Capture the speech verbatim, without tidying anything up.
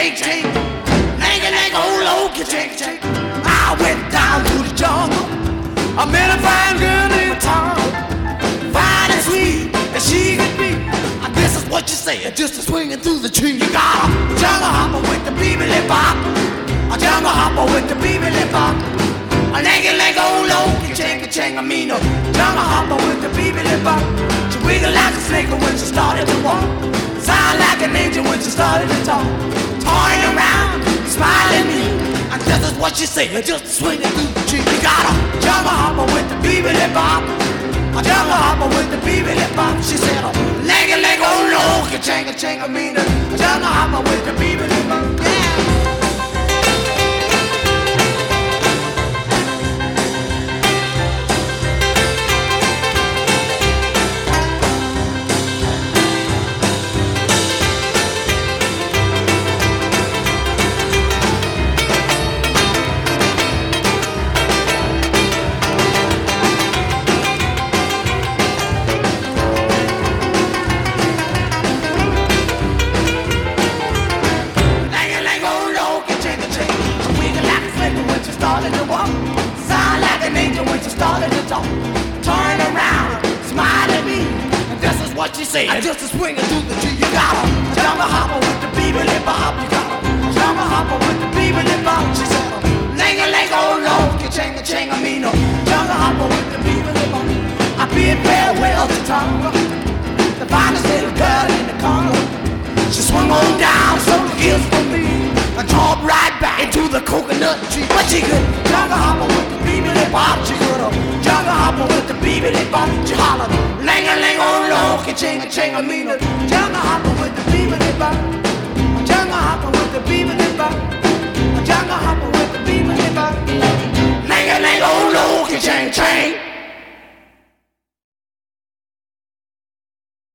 ching ching, lang lang old old ching ching. I went down to the jungle. I met a fine girl named Tom, fine and sweet as she could be. And this is what you say, just a swinging through the tree. You got a jungle hopper with the beebly bop, a jungle hopper with the beebly bop, a lang lang old old ching ching. I mean a jungle hopper with the beebly bop. She wiggled like a snake when she started to walk, sound like an angel when she started to talk, toying around, smiling at me. And this is what she say, just swinging through the tree. You got a jungle hopper with the beebly bop, a jungle hopper with the beebly bop. She said, oh, leg leg oh no, ka-ching ka-ching. I mean a jungle hopper with the beebly bop. Yeah. Started to walk, sound like an angel when she started to talk, turn around, smile at me, and this is what she said, just a swinging through the tree. You got a jungle hopper with the beebly bop. You got a jungle hopper with the beebly bop. She said, lang a lang oh Lord, ka-ching ka-ching. I mean a jungle hopper with the beebly bop. I bid farewell to Tonga, the finest little girl in the Congo. She swung on down some hills for me, and dropped right back into the coconut tree. But she could jungle hopper with the beebly bop. She could a jungle hopper with the beebly bop. She hollered, lang a lang oh Lord, ka-ching ka-ching. I mean a jungle hopper with the beebly bop, a jungle hopper with the beebly bop, a jungle hopper with the beebly bop. Lang a lang oh Lord, ka-ching ka-ching.